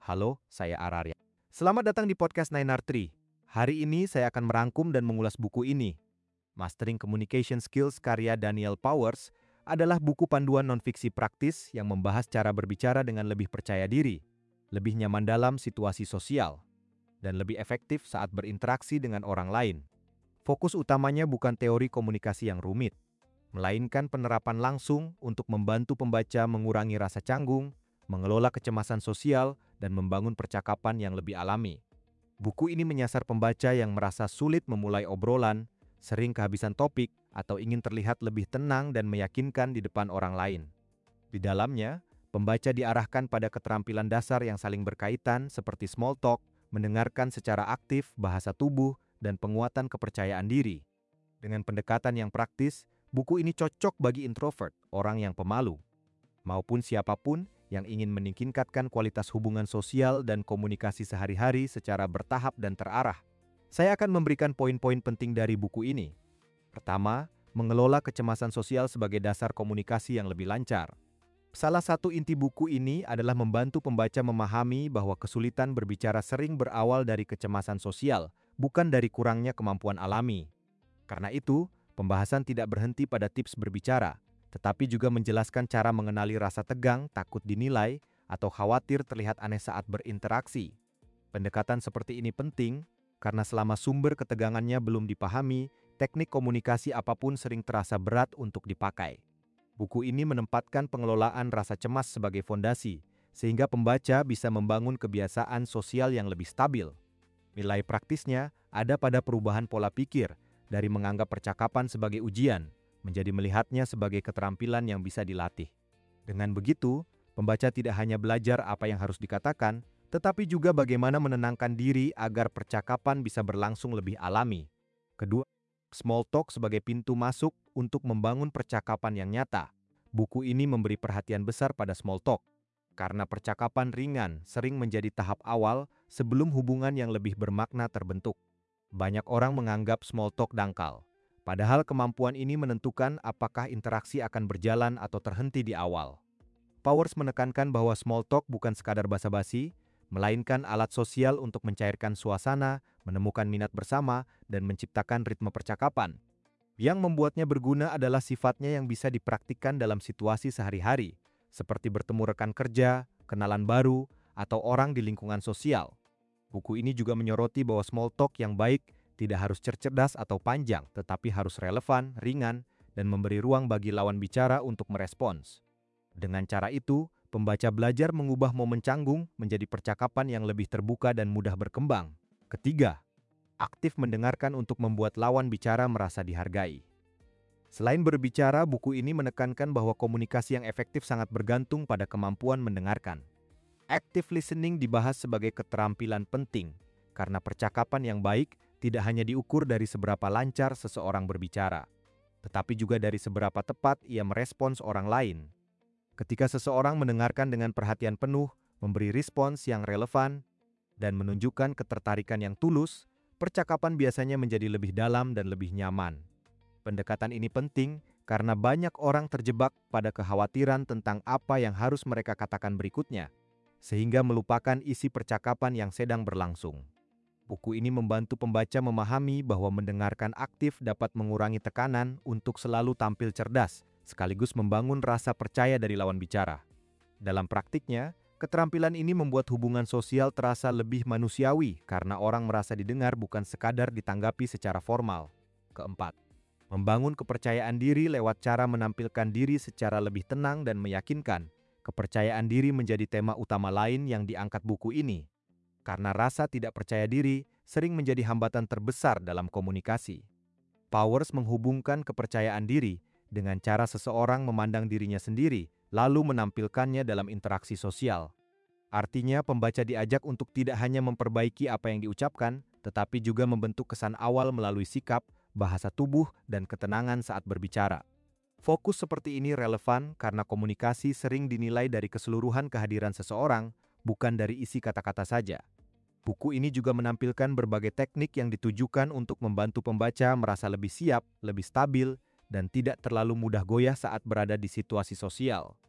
Halo, saya Ararya. Selamat datang di podcast 9R3. Hari ini saya akan merangkum dan mengulas buku ini. Mastering Communication Skills karya Daniel Powers adalah buku panduan nonfiksi praktis yang membahas cara berbicara dengan lebih percaya diri, lebih nyaman dalam situasi sosial, dan lebih efektif saat berinteraksi dengan orang lain. Fokus utamanya bukan teori komunikasi yang rumit, melainkan penerapan langsung untuk membantu pembaca mengurangi rasa canggung, mengelola kecemasan sosial, dan membangun percakapan yang lebih alami. Buku ini menyasar pembaca yang merasa sulit memulai obrolan, sering kehabisan topik, atau ingin terlihat lebih tenang dan meyakinkan di depan orang lain. Di dalamnya, pembaca diarahkan pada keterampilan dasar yang saling berkaitan seperti small talk, mendengarkan secara aktif, bahasa tubuh, dan penguatan kepercayaan diri. Dengan pendekatan yang praktis, buku ini cocok bagi introvert, orang yang pemalu, maupun siapapun yang ingin meningkatkan kualitas hubungan sosial dan komunikasi sehari-hari secara bertahap dan terarah. Saya akan memberikan poin-poin penting dari buku ini. Pertama, mengelola kecemasan sosial sebagai dasar komunikasi yang lebih lancar. Salah satu inti buku ini adalah membantu pembaca memahami bahwa kesulitan berbicara sering berawal dari kecemasan sosial, bukan dari kurangnya kemampuan alami. Karena itu, pembahasan tidak berhenti pada tips berbicara, tetapi juga menjelaskan cara mengenali rasa tegang, takut dinilai, atau khawatir terlihat aneh saat berinteraksi. Pendekatan seperti ini penting karena selama sumber ketegangannya belum dipahami, teknik komunikasi apapun sering terasa berat untuk dipakai. Buku ini menempatkan pengelolaan rasa cemas sebagai fondasi, sehingga pembaca bisa membangun kebiasaan sosial yang lebih stabil. Nilai praktisnya ada pada perubahan pola pikir, dari menganggap percakapan sebagai ujian, menjadi melihatnya sebagai keterampilan yang bisa dilatih. Dengan begitu, pembaca tidak hanya belajar apa yang harus dikatakan, tetapi juga bagaimana menenangkan diri agar percakapan bisa berlangsung lebih alami. Kedua, small talk sebagai pintu masuk untuk membangun percakapan yang nyata. Buku ini memberi perhatian besar pada small talk, karena percakapan ringan sering menjadi tahap awal sebelum hubungan yang lebih bermakna terbentuk. Banyak orang menganggap small talk dangkal, padahal kemampuan ini menentukan apakah interaksi akan berjalan atau terhenti di awal. Powers menekankan bahwa small talk bukan sekadar basa-basi, melainkan alat sosial untuk mencairkan suasana, menemukan minat bersama, dan menciptakan ritme percakapan. Yang membuatnya berguna adalah sifatnya yang bisa dipraktikkan dalam situasi sehari-hari, seperti bertemu rekan kerja, kenalan baru, atau orang di lingkungan sosial. Buku ini juga menyoroti bahwa small talk yang baik tidak harus cerdas atau panjang, tetapi harus relevan, ringan, dan memberi ruang bagi lawan bicara untuk merespons. Dengan cara itu, pembaca belajar mengubah momen canggung menjadi percakapan yang lebih terbuka dan mudah berkembang. Ketiga, aktif mendengarkan untuk membuat lawan bicara merasa dihargai. Selain berbicara, buku ini menekankan bahwa komunikasi yang efektif sangat bergantung pada kemampuan mendengarkan. Active listening dibahas sebagai keterampilan penting, karena percakapan yang baik tidak hanya diukur dari seberapa lancar seseorang berbicara, tetapi juga dari seberapa tepat ia merespons orang lain. Ketika seseorang mendengarkan dengan perhatian penuh, memberi respons yang relevan, dan menunjukkan ketertarikan yang tulus, percakapan biasanya menjadi lebih dalam dan lebih nyaman. Pendekatan ini penting karena banyak orang terjebak pada kekhawatiran tentang apa yang harus mereka katakan berikutnya, sehingga melupakan isi percakapan yang sedang berlangsung. Buku ini membantu pembaca memahami bahwa mendengarkan aktif dapat mengurangi tekanan untuk selalu tampil cerdas, sekaligus membangun rasa percaya dari lawan bicara. Dalam praktiknya, keterampilan ini membuat hubungan sosial terasa lebih manusiawi karena orang merasa didengar bukan sekadar ditanggapi secara formal. Keempat, membangun kepercayaan diri lewat cara menampilkan diri secara lebih tenang dan meyakinkan. Kepercayaan diri menjadi tema utama lain yang diangkat buku ini, karena rasa tidak percaya diri sering menjadi hambatan terbesar dalam komunikasi. Powers menghubungkan kepercayaan diri dengan cara seseorang memandang dirinya sendiri, lalu menampilkannya dalam interaksi sosial. Artinya, pembaca diajak untuk tidak hanya memperbaiki apa yang diucapkan, tetapi juga membentuk kesan awal melalui sikap, bahasa tubuh, dan ketenangan saat berbicara. Fokus seperti ini relevan karena komunikasi sering dinilai dari keseluruhan kehadiran seseorang, bukan dari isi kata-kata saja. Buku ini juga menampilkan berbagai teknik yang ditujukan untuk membantu pembaca merasa lebih siap, lebih stabil, dan tidak terlalu mudah goyah saat berada di situasi sosial.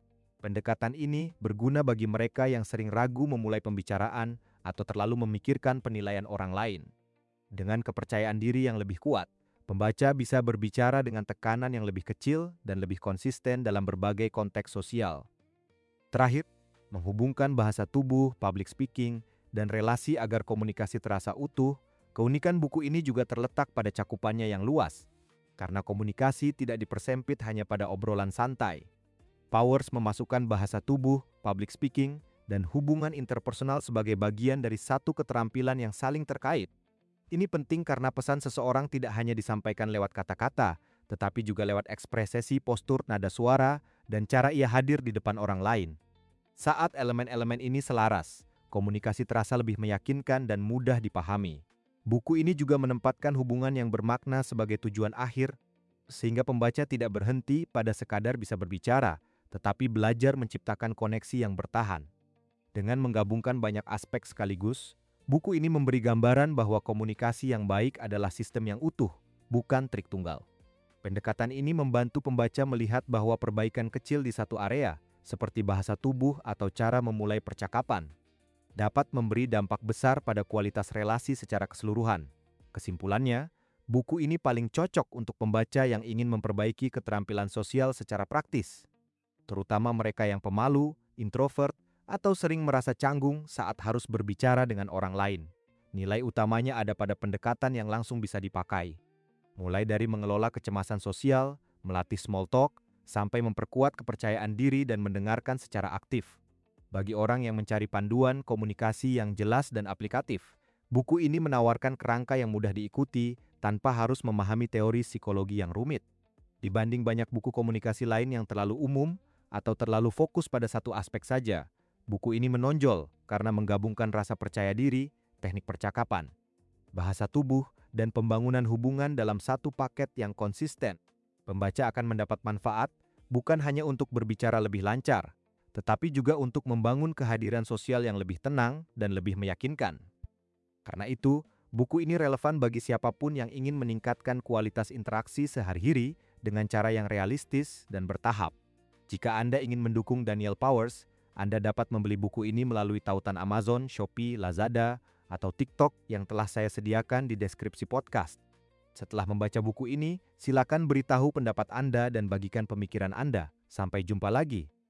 Pendekatan ini berguna bagi mereka yang sering ragu memulai pembicaraan atau terlalu memikirkan penilaian orang lain. Dengan kepercayaan diri yang lebih kuat, pembaca bisa berbicara dengan tekanan yang lebih kecil dan lebih konsisten dalam berbagai konteks sosial. Terakhir, menghubungkan bahasa tubuh, public speaking, dan relasi agar komunikasi terasa utuh, keunikan buku ini juga terletak pada cakupannya yang luas. Karena komunikasi tidak dipersempit hanya pada obrolan santai. Powers memasukkan bahasa tubuh, public speaking, dan hubungan interpersonal sebagai bagian dari satu keterampilan yang saling terkait. Ini penting karena pesan seseorang tidak hanya disampaikan lewat kata-kata, tetapi juga lewat ekspresi, postur, nada suara, dan cara ia hadir di depan orang lain. Saat elemen-elemen ini selaras, komunikasi terasa lebih meyakinkan dan mudah dipahami. Buku ini juga menempatkan hubungan yang bermakna sebagai tujuan akhir, sehingga pembaca tidak berhenti pada sekadar bisa berbicara, tetapi belajar menciptakan koneksi yang bertahan. Dengan menggabungkan banyak aspek sekaligus, buku ini memberi gambaran bahwa komunikasi yang baik adalah sistem yang utuh, bukan trik tunggal. Pendekatan ini membantu pembaca melihat bahwa perbaikan kecil di satu area, seperti bahasa tubuh atau cara memulai percakapan, dapat memberi dampak besar pada kualitas relasi secara keseluruhan. Kesimpulannya, buku ini paling cocok untuk pembaca yang ingin memperbaiki keterampilan sosial secara praktis, terutama mereka yang pemalu, introvert, atau sering merasa canggung saat harus berbicara dengan orang lain. Nilai utamanya ada pada pendekatan yang langsung bisa dipakai, mulai dari mengelola kecemasan sosial, melatih small talk, sampai memperkuat kepercayaan diri dan mendengarkan secara aktif. Bagi orang yang mencari panduan komunikasi yang jelas dan aplikatif, buku ini menawarkan kerangka yang mudah diikuti tanpa harus memahami teori psikologi yang rumit. Dibanding banyak buku komunikasi lain yang terlalu umum atau terlalu fokus pada satu aspek saja, buku ini menonjol karena menggabungkan rasa percaya diri, teknik percakapan, bahasa tubuh, dan pembangunan hubungan dalam satu paket yang konsisten. Pembaca akan mendapat manfaat bukan hanya untuk berbicara lebih lancar, tetapi juga untuk membangun kehadiran sosial yang lebih tenang dan lebih meyakinkan. Karena itu, buku ini relevan bagi siapapun yang ingin meningkatkan kualitas interaksi sehari-hari dengan cara yang realistis dan bertahap. Jika Anda ingin mendukung Daniel Powers, Anda dapat membeli buku ini melalui tautan Amazon, Shopee, Lazada, atau TikTok yang telah saya sediakan di deskripsi podcast. Setelah membaca buku ini, silakan beritahu pendapat Anda dan bagikan pemikiran Anda. Sampai jumpa lagi.